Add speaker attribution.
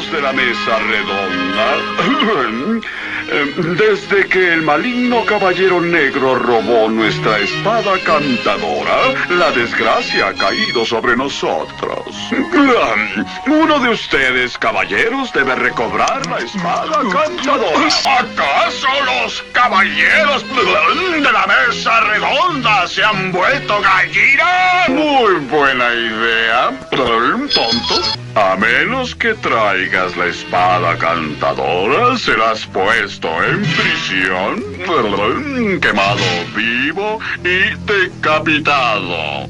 Speaker 1: de la mesa redonda, desde que el maligno caballero negro robó nuestra espada cantadora, la desgracia ha caído sobre nosotros. Uno de ustedes, caballeros, debe recobrar la espada cantadora.
Speaker 2: ¿Acaso los caballeros de la mesa redonda se han vuelto gallinas?
Speaker 1: Muy buena idea, tonto. A menos que traigas la espada cantadora, serás puesto en prisión, quemado vivo y decapitado.